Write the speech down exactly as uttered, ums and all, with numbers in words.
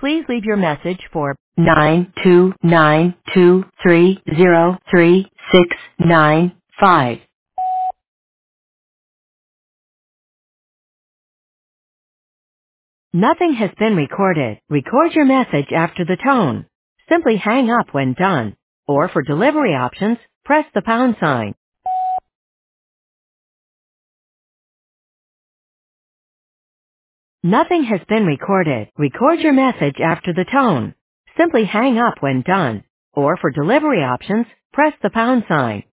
Please leave your message for nine two nine two three zero three six nine five. Nothing has been recorded. Record your message after the tone. Simply hang up when done. Or for delivery options, press the pound sign. Nothing has been recorded. Record your message after the tone. Simply hang up when done. Or for delivery options, press the pound sign.